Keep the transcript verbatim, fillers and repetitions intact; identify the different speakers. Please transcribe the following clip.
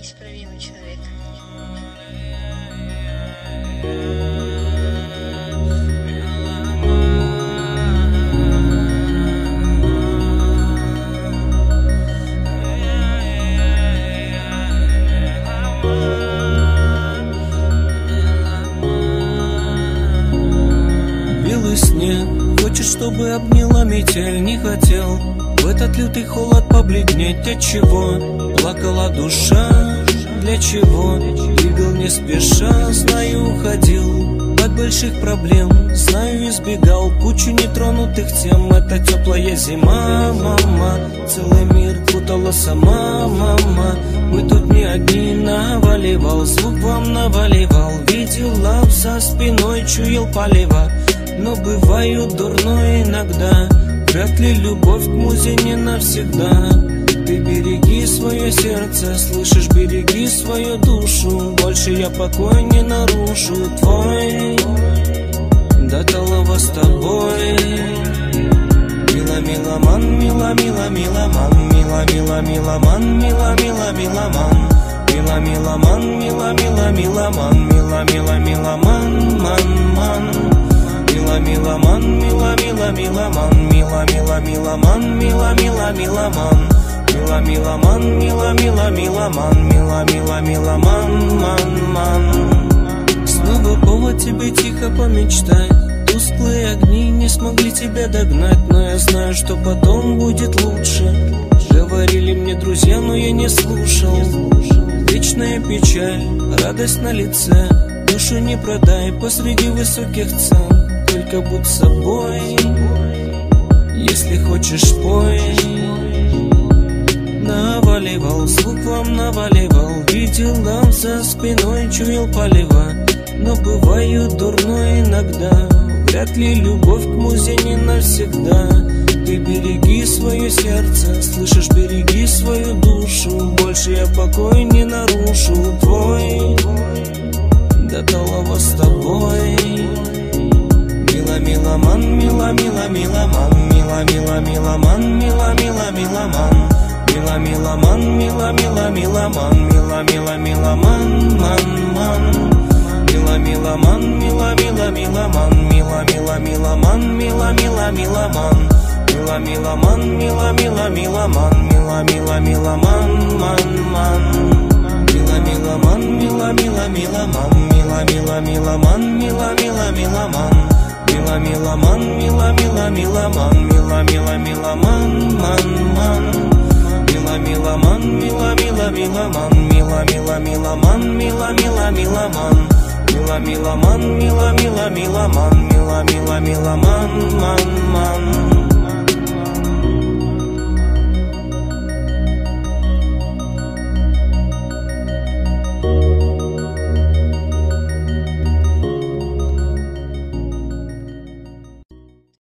Speaker 1: неисправимый человек.
Speaker 2: Белый снег хочет, чтобы обняла метель, не хотел в этот лютый холод побледнеть. От чего плакала душа, для чего двигал не спеша? Знаю, уходил от больших проблем, знаю, избегал кучу нетронутых тем. Это теплая зима, мама, целый мир путала сама, мама. Мы тут не одни, наваливал, звук вам наваливал. Видел лав за спиной, чуял полива, но бываю дурной иногда. Вряд ли любовь к музе не навсегда. Ты береги свое сердце, слышишь, береги свою душу. Больше я покой не нарушу твой, до талого с тобой. Мила, миломан, мила, мила, миломан, мила, мила, миломан, мила, мила, миломан, мила, миломан, мила, мила, миломан, мила, мила, миломан, ман, ман. Мила, миломан, мила, мила, миломан, мила, мила, миломан, мила, мила, миломан, мила, миломан, мила, мила, миломан, мила, мила, миломан, ман, ман. Снова повод тебе тихо помечтать. Тусклые огни не смогли тебя догнать, но я знаю, что потом будет лучше. Говорили мне друзья, но я не слушал. Вечная печаль, радость на лице. Душу не продай посреди высоких цен. Только будь собой, если хочешь, пой. Наваливал, звук вам наваливал. Видел лав за спиной, чуял полива, но бываю дурной иногда. Вряд ли любовь к музе не навсегда. Ты береги свое сердце, слышишь, береги свою душу. Больше я покой не нарушу твой, до талого с тобой. Мила, миломан, мила, мила, миломан, мила, мила, миломан, мила, мила, миломан, мила, миломан, мила, мила, миломан, мила, мила, миломан, ман, ман. Мила, миломан, мила, мила, миломан, мила, мила, миломан, мила, мила, миломан, мила, миломан, мила, мила, миломан, мила, мила, миломан, ман, ман. Мила, миломан, мила, мила, миломан, мила, мила, миломан, мила, мила, миломан, мила, миломан, мила, мила, миломан, мила, мила, миломан, ман, ман. Мила, миломан, мила, мила, миломан, мила, мила, миломан, мила, мила, миломан, мила, миломан, мила, мила, миломан, мила, мила, миломан, ман, ман.